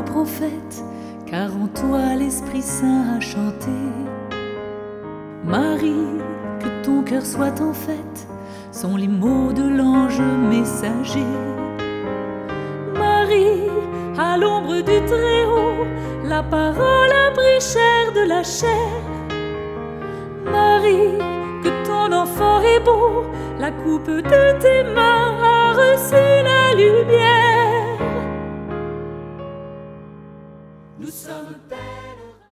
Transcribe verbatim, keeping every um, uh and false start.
prophète, car en toi l'Esprit Saint a chanté. Marie, que ton cœur soit en fête, sont les mots de l'ange messager. Marie, à l'ombre du Très-Haut, la parole a pris chair de la chair. Marie, que ton enfant est beau, la coupe de tes mains a reçu la lumière. Nous sommes